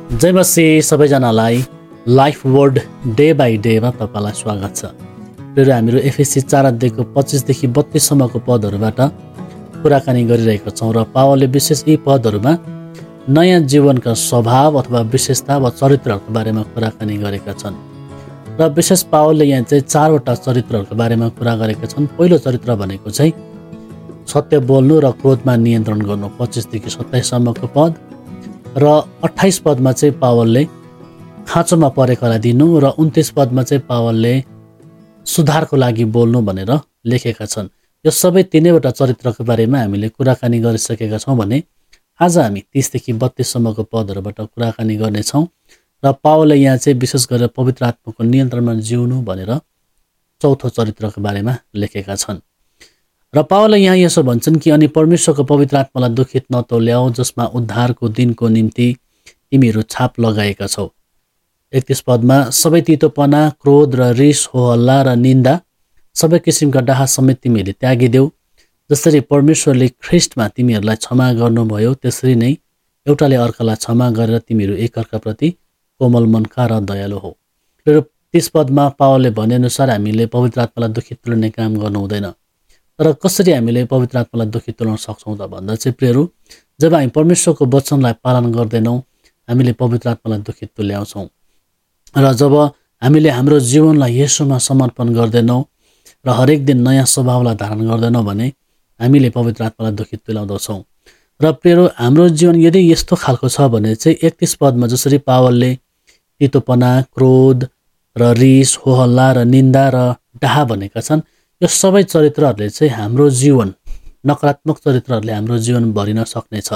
जय मसीह सबैजनालाई life word day by डेमा तपाईँलाई स्वागत छ। र हामीहरू एफएससी 4:25 देखि 32 सम्मको पदहरूबाट कुराकानी गरिरहेका छौँ र पावलले विशेष यी पदहरूमा नयाँ जीवनका स्वभाव अथवा विशेषता वा चरित्रहरूको बारेमा कुराकानी गरेका छन्। र विशेष पावलले यहाँ चाहिँ 4वटा चरित्रहरूको बारेमा कुरा गरेका छन्। पहिलो चरित्र भनेको चाहिँ सत्य बोल्नु र क्रोधमा नियन्त्रण गर्नु, 25 देखि 27 सम्मको पद। र 28 पदमा चाहिँ पावलले खाँचोमा परेकालाई दिनु र 29 पदमा चाहिँ पावलले सुधारको लागि बोल्नु भनेर लेखेका छन्। यो सबै तीनैवटा चरित्रको बारेमा हामीले कुराकानी गरिसकेका छौँ भने आज हामी 30 देखि 32 सम्मको पदहरूबाट कुराकानी गर्नेछौँ। र पावलले यहाँ चाहिँ विशेष गरेर पवित्र आत्माको नियन्त्रणमा जिउनु भनेर चौथो चरित्रको बारेमा लेखेका छन्। र पावलले यहाँ यसो भन्छन् कि अनि परमेश्वरको पवित्र आत्मालाई दुखित नतोल्याऊ, जसमा उद्धारको दिनको निम्ति तिमीहरू छाप लगाएका छौ। 31 पदमा सबै तितोपना, क्रोध र रिस, होहल्ला र निन्दा, सबै किसिमका डाहा समेत तिमीहरूले त्यागिदेऊ। जसरी परमेश्वरले ख्रिस्टमा तिमीहरूलाई क्षमा गर्नुभयो, त्यसरी नै एउटाले अर्कालाई क्षमा गरेर तिमीहरू एकअर्काप्रति कोमल मनका र दयालु हो। र 30 पदमा पावलले भनेअनुसार हामीले पवित्र आत्मालाई दुखित तुल्याउने काम गर्नु हुँदैन। तर कसरी हामीले पवित्र आत्मालाई दुखित तुल्याउन सक्छौँ त भन्दा चाहिँ प्रियहरू, जब हामी परमेश्वरको वचनलाई पालन गर्दैनौँ हामीले पवित्र आत्मालाई दुखित तुल्याउँछौँ। र जब हामीले हाम्रो जीवनलाई येशूमा समर्पण गर्दैनौँ र हरेक दिन नयाँ स्वभावलाई धारण गर्दैनौँ भने हामीले पवित्र आत्मालाई दुखित तुल्याउँदछौँ। र प्रियहरू, हाम्रो जीवन यदि यस्तो खालको छ भने चाहिँ 31 पदमा जसरी पावलले तितोपना, क्रोध र रिस, होहल्ला र निन्दा र डाहा भनेका छन्, यो सबै चरित्रहरूले चाहिँ हाम्रो जीवन, नकारात्मक चरित्रहरूले हाम्रो जीवन भरिन सक्नेछ।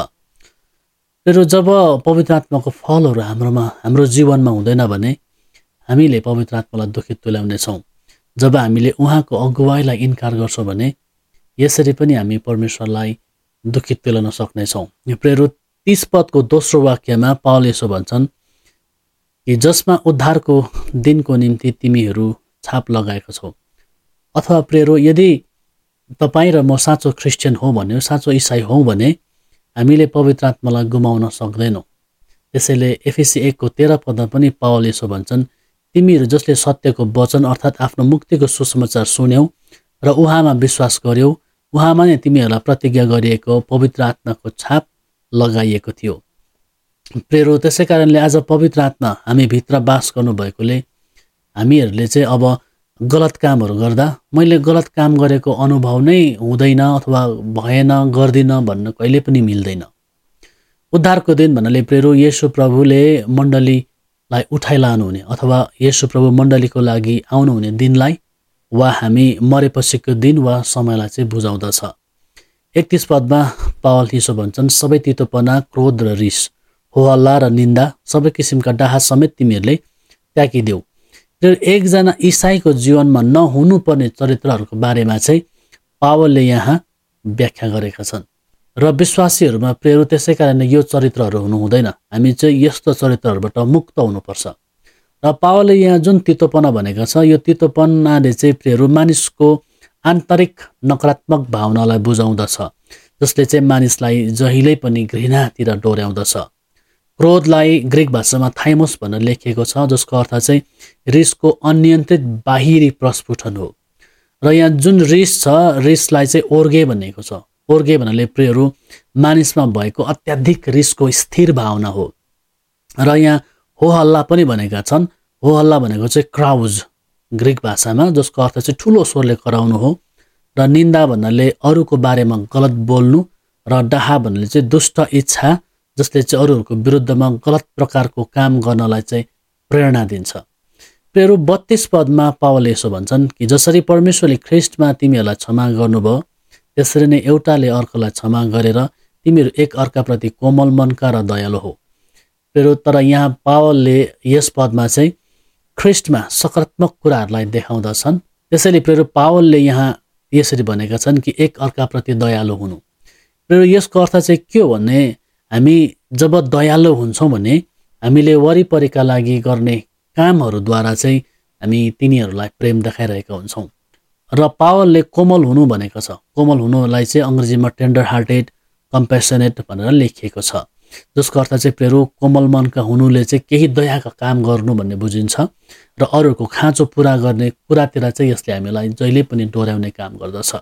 र जब पवित्र आत्माको फलहरू हाम्रो जीवनमा हुँदैन भने हामीले पवित्र आत्मालाई दुखित तुल्याउनेछौँ। जब हामीले उहाँको अगुवाईलाई इन्कार गर्छौँ भने यसरी पनि हामी परमेश्वरलाई दुखित तुल्याउन सक्नेछौँ। प्रेरो 30 पदको दोस्रो वाक्यमा पावल यसो भन्छन् कि जसमा उद्धारको दिनको निम्ति तिमीहरू छाप लगाएका छौ। अथवा प्रेरो, यदि तपाईँ र म साँचो क्रिस्चियन हौँ भने, साँचो इसाई हौँ भने हामीले पवित्र आत्मालाई गुमाउन सक्दैनौँ। त्यसैले एफएससी 1:13 पदमा पनि पावल यसो भन्छन्, तिमीहरू जसले सत्यको वचन अर्थात् आफ्नो मुक्तिको सुसमाचार सुन्यौ र उहाँमा विश्वास गर्यौ, उहाँमा नै तिमीहरूलाई प्रतिज्ञा गरिएको पवित्र आत्माको छाप लगाइएको थियो। प्रेरो, त्यसै कारणले आज पवित्र आत्मा हामी भित्र बास गर्नुभएकोले हामीहरूले चाहिँ अब गलत कामहरू गर्दा मैले गलत काम गरेको अनुभव नै हुँदैन अथवा भएन, गर्दिनँ भन्न कहिले पनि मिल्दैन। उद्धारको दिन भन्नाले प्रेरो येशू प्रभुले मण्डलीलाई उठाइलानुहुने अथवा येशू प्रभु मण्डलीको लागि आउनुहुने दिनलाई वा हामी मरेपछिको दिन वा समयलाई चाहिँ बुझाउँदछ। 31 पदमा पावल यसो भन्छन्, सबै तितोपना, क्रोध र रिस, होहल्ला र निन्दा, सबै किसिमका डाहा समेत तिमीहरूले त्यागिदेऊ। र एकजना इसाईको जीवनमा नहुनुपर्ने चरित्रहरूको बारेमा चाहिँ पावलले यहाँ व्याख्या गरेका छन्। र विश्वासीहरूमा प्रेरो त्यसै कारणले यो चरित्रहरू हुनु हुँदैन। हामी चाहिँ यस्तो चरित्रहरूबाट मुक्त हुनुपर्छ। र पावलले यहाँ जुन तितोपना भनेका छ, यो तितोपनाले चाहिँ प्रेरो मानिसको आन्तरिक नकारात्मक भावनालाई बुझाउँदछ, जसले चाहिँ मानिसलाई जहिल्यै पनि घृणातिर डोर्याउँदछ। क्रोधलाई ग्रिक भाषामा थाइमोस भनेर लेखिएको छ, जसको अर्थ चाहिँ रिसको अनियन्त्रित बाहिरी प्रस्फुटन हो। र यहाँ जुन रिस छ, रिसलाई चाहिँ ओर्गे भनेको छ। ओर्गे भन्नाले प्रियहरू मानिसमा भएको अत्याधिक रिसको स्थिर भावना हो। र यहाँ होहल्ला पनि भनेका छन्। होहल्ला भनेको चाहिँ क्राउज ग्रिक भाषामा, जसको अर्थ चाहिँ ठुलो स्वरले कराउनु हो। र निन्दा भन्नाले अरूको बारेमा गलत बोल्नु। र डाहा भन्नाले चाहिँ दुष्ट इच्छा, जसले चाहिँ अरूहरूको विरुद्धमा गलत प्रकारको काम गर्नलाई चाहिँ प्रेरणा दिन्छ। प्रेरो 32 पदमा पावल यसो भन्छन् कि जसरी परमेश्वरले ख्रिस्टमा तिमीहरूलाई क्षमा गर्नुभयो, त्यसरी नै एउटाले अर्कालाई क्षमा गरेर तिमीहरू एक अर्काप्रति कोमल मनका र दयालु हो। प्रेरो, तर यहाँ पावलले यस पदमा चाहिँ ख्रिस्टमा सकारात्मक कुराहरूलाई देखाउँदछन्। त्यसैले प्रेरो पावलले यहाँ यसरी भनेका छन् कि एक अर्काप्रति दयालु हुनु। प्रेरो, यसको अर्थ चाहिँ के हो भने हामी जब दयालु हुन्छौँ भने हामीले वरिपरिका लागि गर्ने कामहरूद्वारा चाहिँ हामी तिनीहरूलाई प्रेम देखाइरहेका हुन्छौँ। र पावलले कोमल हुनु भनेको छ। कोमल हुनुलाई चाहिँ अङ्ग्रेजीमा टेन्डर हार्टेड, कम्पेसनेट भनेर लेखिएको छ। जसको अर्थ चाहिँ प्रेरो कोमल मनका हुनुले चाहिँ केही दयाका काम गर्नु भन्ने बुझिन्छ र अरूहरूको खाँचो पुरा गर्ने कुरातिर चाहिँ यसले हामीलाई जहिले पनि डोर्याउने काम गर्दछ।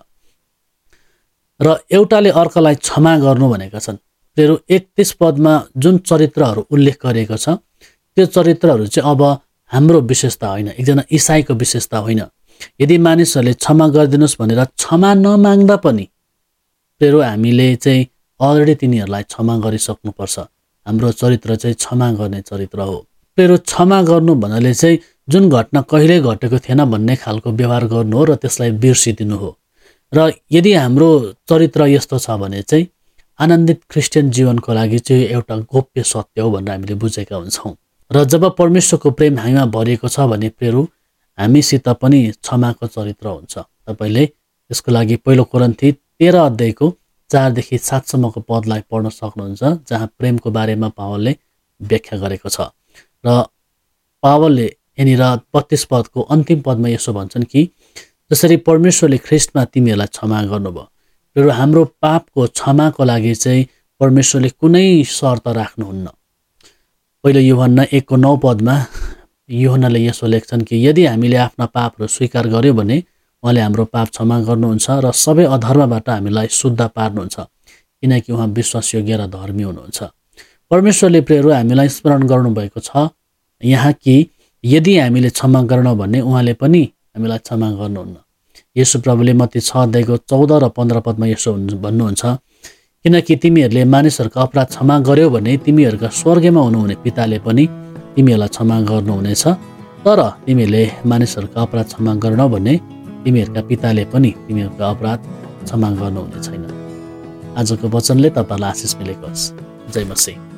र एउटाले अर्कालाई क्षमा गर्नु भनेका छन्। प्रेरो 31 पदमा जुन चरित्रहरू उल्लेख गरिएको छ त्यो चरित्रहरू चाहिँ अब हाम्रो विशेषता होइन, एकजना इसाईको विशेषता होइन। यदि मानिसहरूले क्षमा गरिदिनुहोस् भनेर क्षमा नमाग्दा पनि प्रेरो हामीले चाहिँ अलरेडी तिनीहरूलाई क्षमा गरिसक्नुपर्छ। हाम्रो चरित्र चाहिँ क्षमा गर्ने चरित्र हो। प्रेरो क्षमा गर्नु भन्नाले चाहिँ जुन घटना कहिल्यै घटेको थिएन भन्ने खालको व्यवहार गर्नु हो र त्यसलाई बिर्सिदिनु हो। र यदि हाम्रो चरित्र यस्तो छ भने चाहिँ आनन्दित क्रिस्चियन जीवनको लागि चाहिँ एउटा गोप्य सत्य हो भनेर हामीले बुझेका हुन्छौँ। र जब परमेश्वरको प्रेम हामीमा भरिएको छ भने प्रेरो हामीसित पनि क्षमाको चरित्र हुन्छ। तपाईँले यसको लागि 1 कोरिन्थी 13 अध्यायको 4 देखि 7 सम्मको पदलाई पढ्न सक्नुहुन्छ, जहाँ प्रेमको बारेमा पावलले व्याख्या गरेको छ। र पावलले यहाँनिर 32 पदको अन्तिम पदमा यसो भन्छन् कि जसरी परमेश्वरले ख्रिस्टमा तिमीहरूलाई क्षमा गर्नुभयो। र हाम्रो पापको क्षमाको लागि चाहिँ परमेश्वरले कुनै शर्त राख्नुहुन्न। पहिलो यूहन्ना 1:9 पदमा यूहन्नाले यसो लेख्छन् कि यदि हामीले आफ्ना पापहरू स्वीकार गर्यो भने उहाँले हाम्रो पाप क्षमा गर्नुहुन्छ र सबै अधर्मबाट हामीलाई शुद्ध पार्नुहुन्छ, किनकि उहाँ विश्वासयोग्य र धर्मी हुनुहुन्छ। परमेश्वरले प्रेरो हामीलाई स्मरण गर्नुभएको छ यहाँ कि यदि हामीले क्षमा गरेनौँ भने उहाँले पनि हामीलाई क्षमा गर्नुहुन्न। येशू प्रभुले मत्ती 6 अध्यायको 14 र 15 पदमा यसो भन्नुहुन्छ, किनकि तिमीहरूले मानिसहरूको अपराध क्षमा गर्यो भने तिमीहरूका स्वर्गमा हुनुहुने पिताले पनि तिमीहरूलाई क्षमा गर्नुहुनेछ, तर तिमीहरूले मानिसहरूको अपराध क्षमा गरेनौ भने तिमीहरूका पिताले पनि तिमीहरूको अपराध क्षमा गर्नुहुने छैन। आजको वचनले तपाईँलाई आशिष मिलेको होस्। जय मसीह।